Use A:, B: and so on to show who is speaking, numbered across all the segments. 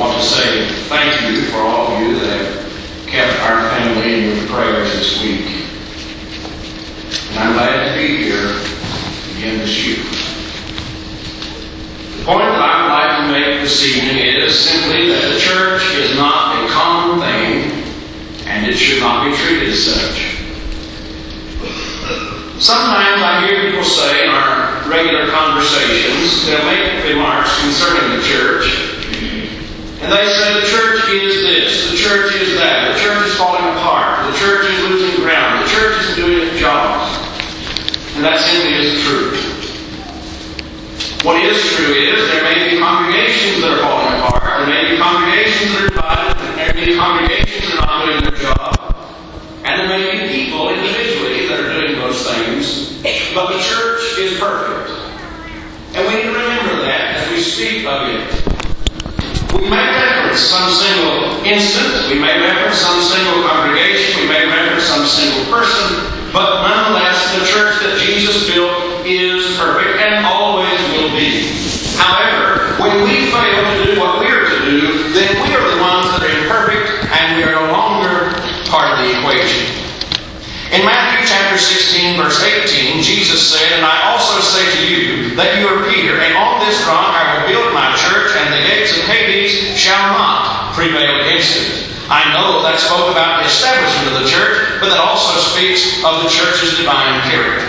A: want to say thank you for all of you that have kept our family in your prayers this week. And I'm glad to be here again this year. The point that I would like to make this evening is simply that the church is not a common thing, and it should not be treated as such. Sometimes I hear people say in our regular conversations, they'll make remarks concerning the church, and they say the church is this, the church is that, the church is falling apart, the church is losing ground, the church isn't doing its job. And that simply isn't true. What is true is there may be congregations that are falling apart, there may be congregations that are divided, there may be congregations that are not doing their job, and there may be people individually that are doing those things, but the church is perfect. And we need to remember that as we speak of it. We may reference some single instance, we may reference some single congregation, we may reference some single person, but nonetheless the church that Jesus built is perfect and always will be. However, when we fail to do what we are to do, then we are the ones that are imperfect and we are no longer part of the equation. In Matthew chapter 16, verse 18, Jesus said, "And I also say to you that you are Peter, and on this rock I will build my church, and the gates of Hades shall not prevail against it." I know that spoke about the establishment of the church, but that also speaks of the church's divine character.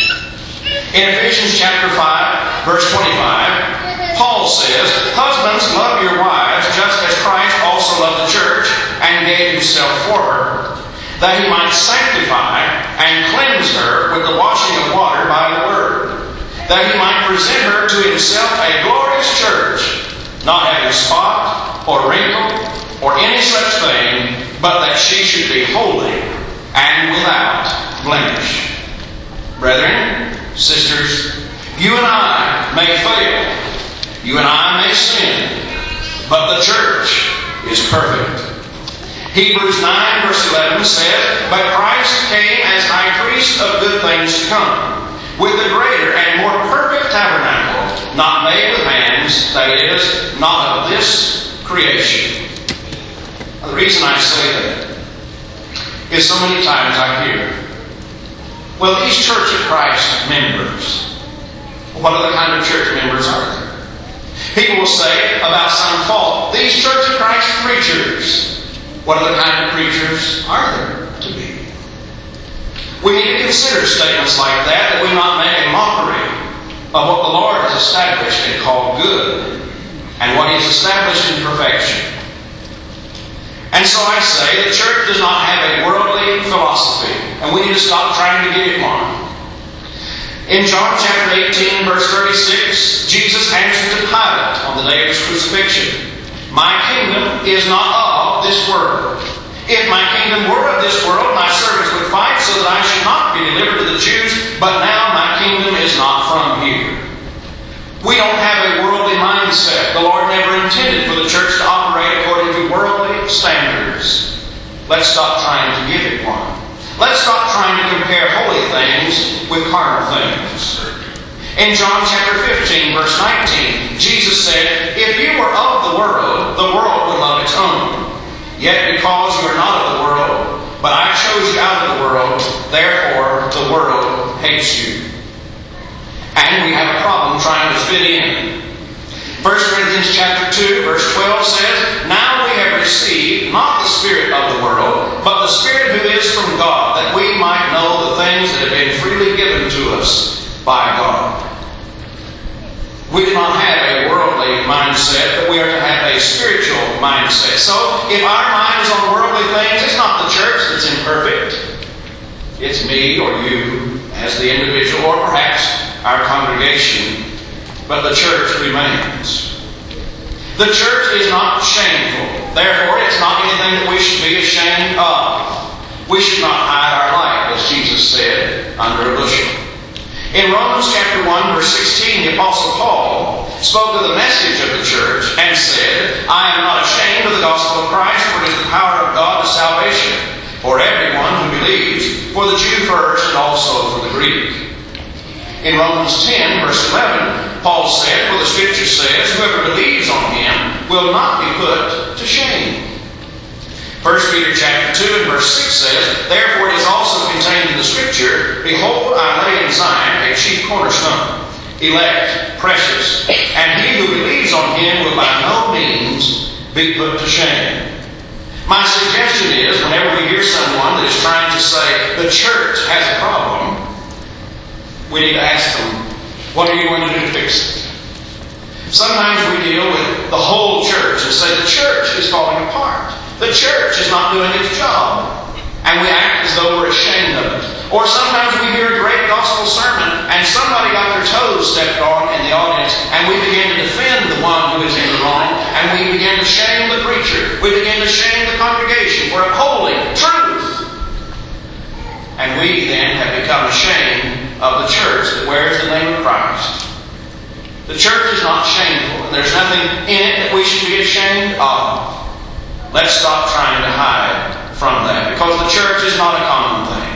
A: In Ephesians chapter 5, verse 25, Paul says, "Husbands, love your wives, just as Christ also loved the church, and gave himself for her, that he might sanctify and cleanse her with the washing of water by the word, that he might present her to himself a glorious church, not having spot or wrinkle or any such thing, but that she should be holy and without blemish." Brethren, sisters, you and I may fail, you and I may sin, but the church is perfect. Hebrews 9 verse 11 says, "But Christ came as high priest of good things to come, with a greater and more perfect tabernacle, not made with hands, that is, not of this creation." Now, the reason I say that is so many times I hear, well, these Church of Christ members, what other kind of church members are there? People will say about some fault, these Church of Christ preachers, what other kind of preachers are there to be? We need to consider statements like that we not make a mockery of what the Lord has established and called good, and what He has established in perfection. And so I say the church does not have a worldly philosophy, and we need to stop trying to give it one. In John chapter 18, verse 36, Jesus answered to Pilate on the day of His crucifixion, "My kingdom is not of this world. If my kingdom were of this world, my servants would fight so that I should not be delivered to the Jews, but now my kingdom is not from here." We don't have a worldly mindset. The Lord never intended for the church to operate according to worldly standards. Let's stop trying to give it one. Let's stop trying to compare holy things with carnal things. In John chapter 15, verse 19, Jesus said, "If you were of the world would love its own. Yet because you are not of the world, but I chose you out of the world, therefore the world hates you." And we have a problem trying to fit in. 1 Corinthians chapter 2, verse 12 says, "Now we have received not the spirit of the world, but the Spirit who is from God, that we might know the things that have been freely given to us by God." We do not have a worldly mindset, but we are to have a spiritual mindset. So, if our mind is on worldly things, it's not the church that's imperfect. It's me or you as the individual, or perhaps our congregation, but the church remains. The church is not shameful. Therefore, it's not anything that we should be ashamed of. We should not hide our light, as Jesus said, under a bushel. In Romans chapter 1, verse 16, the Apostle Paul spoke of the message of the church and said, "I am not ashamed of the gospel of Christ, for it is the power of God to salvation for everyone who believes, for the Jew first and also for the Greek." In Romans 10, verse 11, Paul said, "For the Scripture says, whoever believes on him will not be put to shame." 1 Peter chapter 2 and verse 6 says, "Therefore it is also contained in the Scripture, Behold, I lay in Zion a chief cornerstone, elect, precious, and he who believes on him will by no means be put to shame." My suggestion is, whenever we hear someone that is trying to say the church has a problem, we need to ask them, what are you going to do to fix it? Sometimes we deal with the whole church and say the church is falling apart. The church is not doing its job. And we act as though we're ashamed of it. Or sometimes we hear a great gospel sermon and somebody got their toes stepped on in the audience and we begin to defend the one who is in the wrong and we begin to shame the preacher. We begin to shame the congregation for upholding truth. And we then have become ashamed of the church that wears the name of Christ. The church is not shameful, and there's nothing in it that we should be ashamed of. Let's stop trying to hide from that, because the church is not a common thing.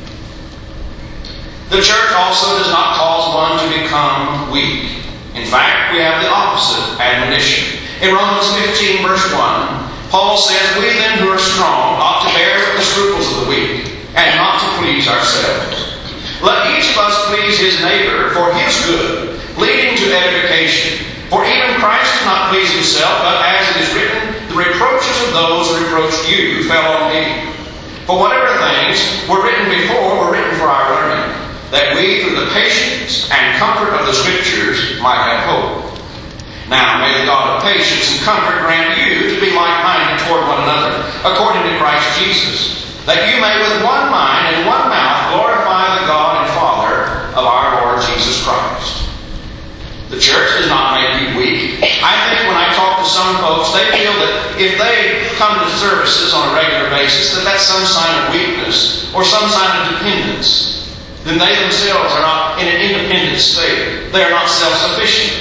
A: The church also does not cause one to become weak. In fact, we have the opposite admonition. In Romans 15, verse 1, Paul says, "We then who are strong ought to bear with the scruples of the weak, and not to please ourselves. Let each of us please his neighbor for his good, leading to edification. For even Christ did not please himself, but as it is written, the reproaches of those who reproached you fell on me. For whatever things were written before were written for our learning, that we through the patience and comfort of the Scriptures might have hope. Now may the God of patience and comfort grant you to be like-minded toward one another, according to Christ Jesus, that you may with one mind and one mouth glorify the God and Father of our Lord Jesus Christ." The church does not make you weak. I think when I talk to some folks, they feel that if they come to services on a regular basis, that that's some sign of weakness or some sign of dependence. Then they themselves are not in an independent state. They are not self-sufficient.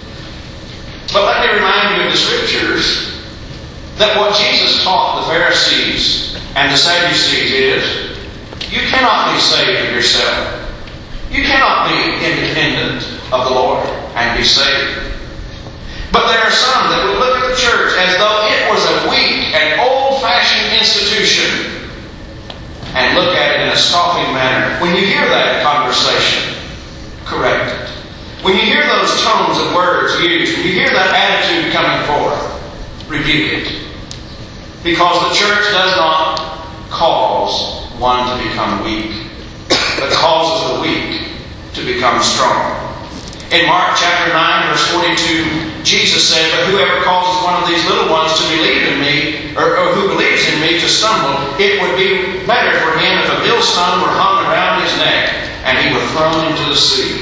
A: But let me remind you of the Scriptures that what Jesus taught the Pharisees and the Sadducees is, you cannot be saved of yourself. You cannot be independent of the Lord and be saved. But there are some that would look at the church as though it was a weak and old-fashioned institution and look at it in a scoffing manner. When you hear that conversation, correct it. When you hear those tones of words used, when you hear that attitude coming forth, rebuke it. Because the church does not cause one to become weak, but causes the weak to become strong. In Mark chapter 9, verse 42, Jesus said, "But whoever causes one of these little ones to believe in me, or who believes in me to stumble, it would be better for him if a millstone were hung around his neck and he were thrown into the sea."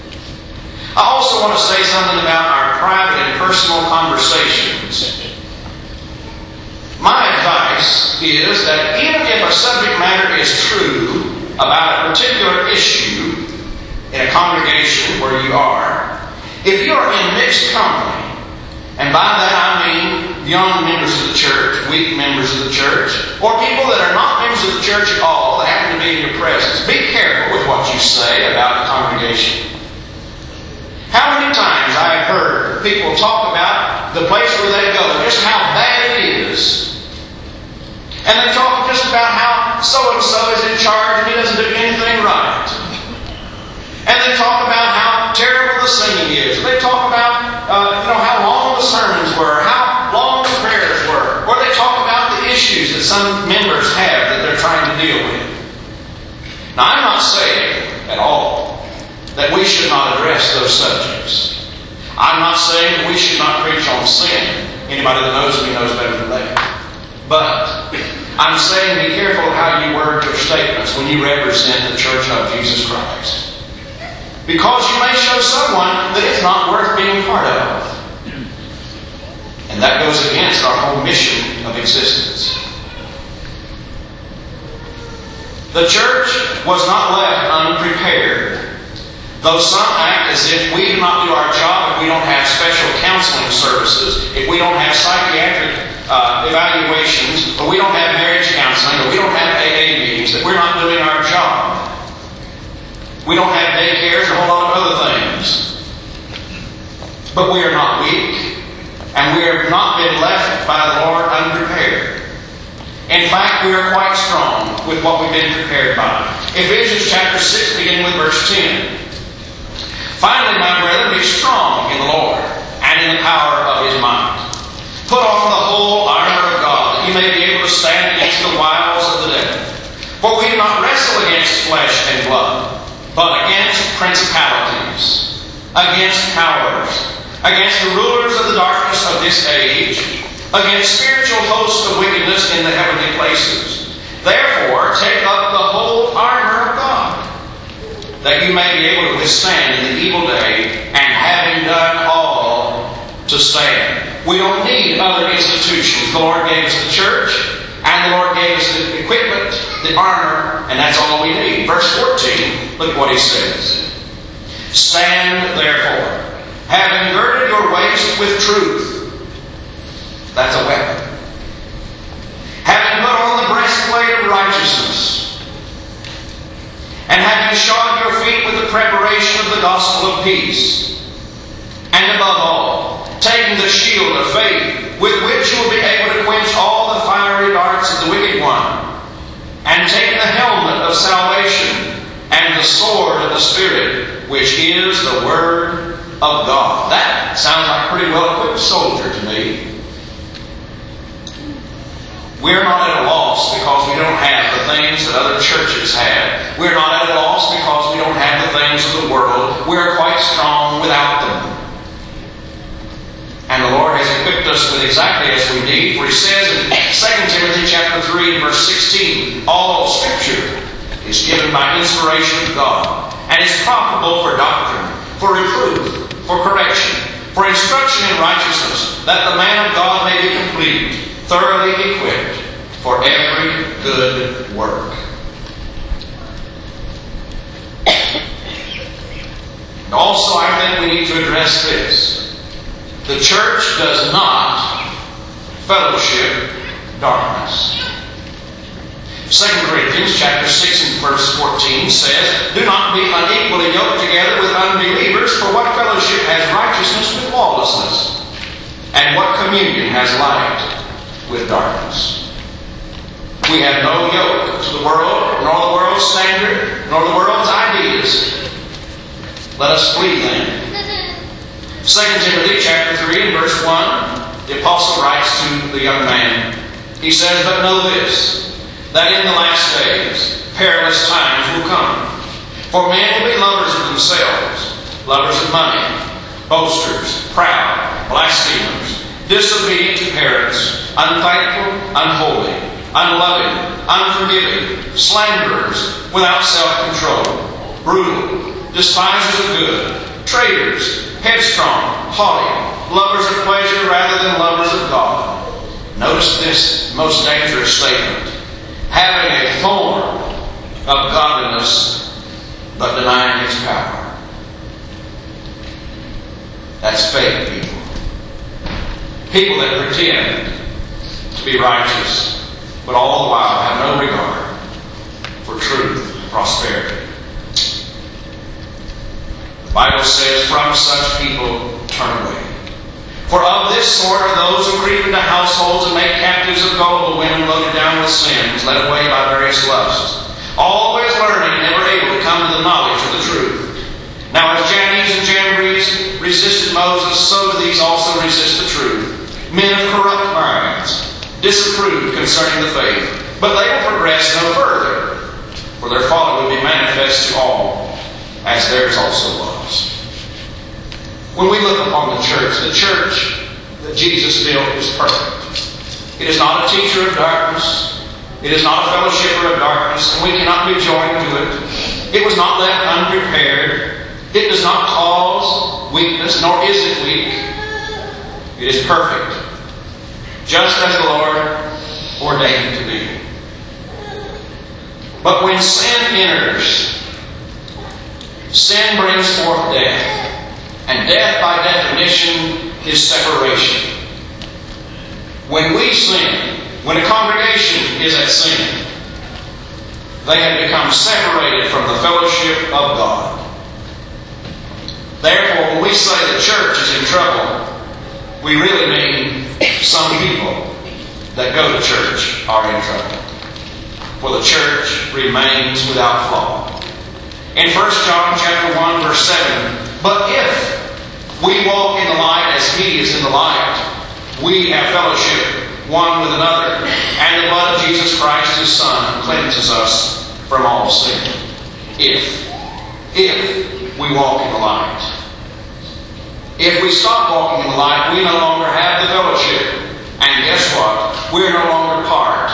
A: I also want to say something about our private and personal conversations. My advice is that even if a subject matter is true about a particular issue in a congregation where you are, if you are in mixed company, and by that I mean young members of the church, weak members of the church, or people that are not members of the church at all that happen to be in your presence, be careful with what you say about the congregation. How many times I have heard people talk about the place where they go, just how bad it is. And they talk just about how so-and-so is in charge and he doesn't do anything right. And they talk about how terrible the singing is. They talk about how long the sermons were, how long the prayers were. Or they talk about the issues that some members have that they're trying to deal with. Now, I'm not saying at all that we should not address those subjects. I'm not saying that we should not preach on sin. Anybody that knows me knows better than that. But I'm saying be careful how you word your statements when you represent the church of Jesus Christ. Because you may show someone that it's not worth being part of. And that goes against our whole mission of existence. The church was not left unprepared. Though some act as if we do not do our job, if we don't have special counseling services, if we don't have psychiatric evaluations, or we don't have marriage counseling, or we don't have AA meetings, that we're not doing our job. We don't have daycares and a whole lot of other things. But we are not weak, and we have not been left by the Lord unprepared. In fact, we are quite strong with what we've been prepared by. Ephesians chapter 6, beginning with verse 10. Finally, my brethren, be strong in the Lord and in the power of His might. Put on the whole armor of God, that you may be able to stand against the wiles of the devil. For we do not wrestle against flesh and blood, but against principalities, against powers, against the rulers of the darkness of this age, against spiritual hosts of wickedness in the heavenly places. Therefore, take up the whole armor of God, that you may be able to withstand in the evil day, and having done all, to stand. We don't need other institutions. The Lord gave us the church, and the Lord gave us the equipment, the armor, and that's all we need. Verse 14, look what He says. Stand therefore, having girded your waist with truth. That's a weapon. Having put on the breastplate of righteousness, and having shod your feet with the preparation of the gospel of peace, and above all, taking the shield of faith, with which you will be able to quench all the fiery darts of the wicked one, and taking the helmet of salvation, and the sword of the Spirit, which is the Word of God. That sounds like a pretty well-equipped soldier to me. We're not at a loss because we don't have the things that other churches have. We're not at a loss because we don't have the things of the world. We're quite strong without them. And the Lord has equipped us with exactly as we need. For He says in 2 Timothy chapter 3 and verse 16, all Scripture is given by inspiration of God, and is profitable for doctrine, for reproof, for correction, for instruction in righteousness, that the man of God may be complete, thoroughly equipped for every good work. And also, I think we need to address this. The church does not fellowship darkness. 2 Corinthians chapter 6 and verse 14 says, do not be unequally yoked together with unbelievers, for what fellowship has righteousness with lawlessness? And what communion has light with darkness? We have no yoke to the world, nor the world's standard, nor the world's ideas. Let us flee them. 2 Timothy chapter 3 and verse 1, the apostle writes to the young man. He says, but know this, that in the last days perilous times will come. For men will be lovers of themselves, lovers of money, boasters, proud, blasphemers, disobedient to parents, unthankful, unholy, unloving, unforgiving, slanderers, without self-control, brutal, despisers of good, traitors, headstrong, haughty, lovers of pleasure rather than lovers of God. Notice this most dangerous statement. Having a form of godliness, but denying its power. That's fake people. People that pretend to be righteous, but all the while have no regard for truth and prosperity. The Bible says, from such people turn away. For of this sort are those who creep into households and make captives of gullible women loaded down with sins, led away by various lusts, always learning and never able to come to the knowledge of the truth. Now as Jannes and Jambres resisted Moses, so do these also resist the truth. Men of corrupt minds, disapproved concerning the faith, but they will progress no further, for their folly will be manifest to all, as theirs also was. When we look upon the church that Jesus built is perfect. It is not a teacher of darkness. It is not a fellowshipper of darkness, and we cannot be joined to it. It was not left unprepared. It does not cause weakness, nor is it weak. It is perfect, just as the Lord ordained it to be. But when sin enters, sin brings forth death. And death, by definition, is separation. When we sin, when a congregation is at sin, They had become separated from the fellowship of God. Therefore, when we say the church is in trouble, we really mean some people that go to church are in trouble. For the church remains without flaw. In 1 John chapter 1, verse 7, but if we walk in the light as He is in the light, we have fellowship one with another, and the blood of Jesus Christ, His Son, cleanses us from all sin. If we walk in the light. If we stop walking in the light, we no longer have the fellowship. And guess what? We're no longer part.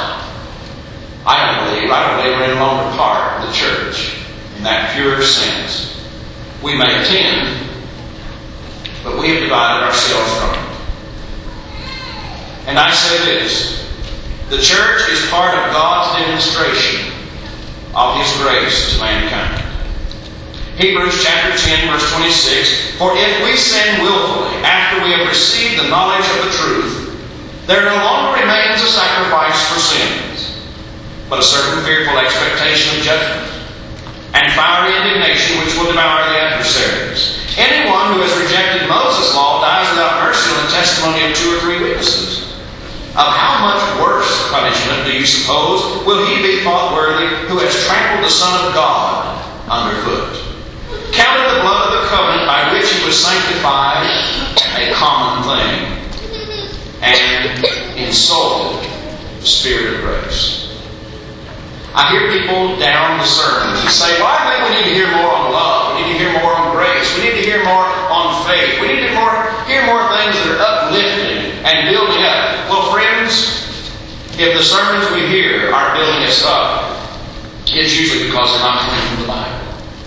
A: I don't believe we're no longer part of the church in that pure sense. We may attend, but we have divided ourselves from it. And I say this, the church is part of God's demonstration of His grace to mankind. Hebrews chapter 10, verse 26, for if we sin willfully after we have received the knowledge of the truth, there no longer remains a sacrifice for sins, but a certain fearful expectation of judgment, and fiery indignation which will devour the adversaries. Anyone who has rejected Moses' law dies without mercy on the testimony of 2 or 3 witnesses. Of how much worse punishment do you suppose will he be thought worthy who has trampled the Son of God underfoot? Counted the blood of the covenant by which He was sanctified a common thing, and insulted the Spirit of grace. I hear people down the sermons and say, well, I think we need to hear more on love. We need to hear more on grace. We need to hear more on faith. We need to hear more things that are uplifting and building up. Well, friends, if the sermons we hear aren't building us up, it's usually because they're not coming from the Bible.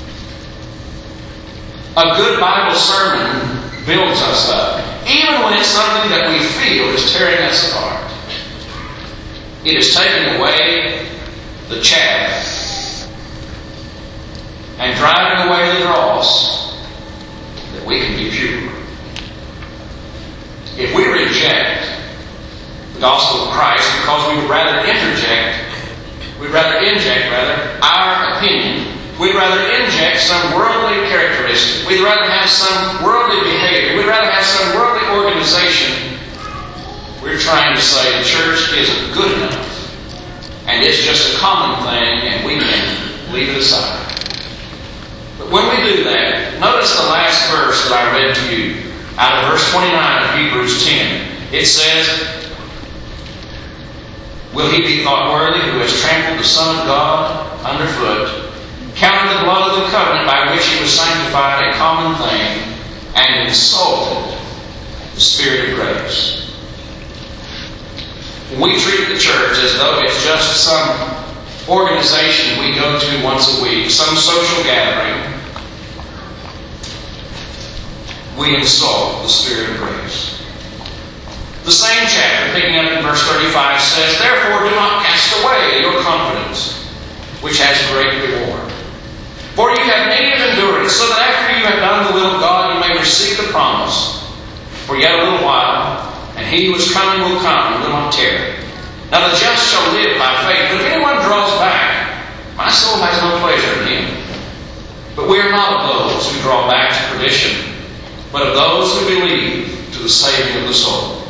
A: A good Bible sermon builds us up, even when it's something that we feel is tearing us apart. It is taking away the chaff and driving away the dross that we can be pure. If we reject the gospel of Christ because we would rather inject our opinion, we'd rather inject some worldly characteristic, we'd rather have some worldly behavior, we'd rather have some worldly organization, we're trying to say the church isn't good enough. And it's just a common thing, and we can leave it aside. But when we do that, notice the last verse that I read to you, out of verse 29 of Hebrews 10. It says, will he be thought worthy who has trampled the Son of God underfoot, counted the blood of the covenant by which He was sanctified a common thing, and insulted the Spirit of grace? We treat the church as though it's just some organization we go to once a week, some social gathering. We insult the Spirit of grace. The same chapter, picking up in verse 35, says, therefore do not cast away your confidence, which has great reward. For you have need of endurance, so that after you have done the will of God, you may receive the promise. For yet a little while, and He who is coming will come and will not tarry. Now the just shall live by faith. But if anyone draws back, my soul has no pleasure in him. But we are not of those who draw back to perdition, but of those who believe to the saving of the soul.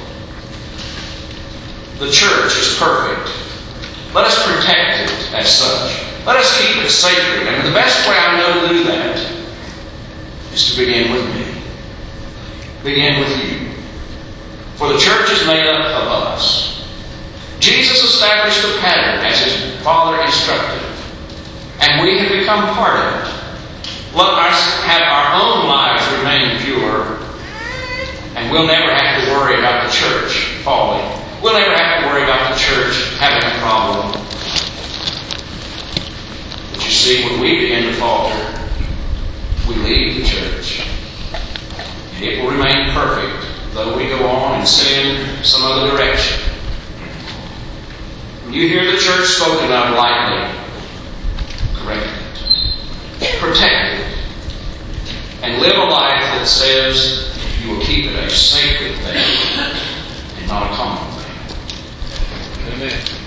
A: The church is perfect. Let us protect it as such. Let us keep it sacred. And the best way I know to do that is to begin with me. Begin with you. For the church is made up of us. Jesus established a pattern as His Father instructed, and we have become part of it. Let us have our own lives remain pure, and we'll never have to worry about the church falling. We'll never have to worry about the church having a problem. But you see, when we begin to falter, we leave the church. And it will remain perfect, though we go on and sin some other direction. When you hear the church spoken of lightly, correct it. Protect it. And live a life that says you will keep it a sacred thing and not a common thing. Amen.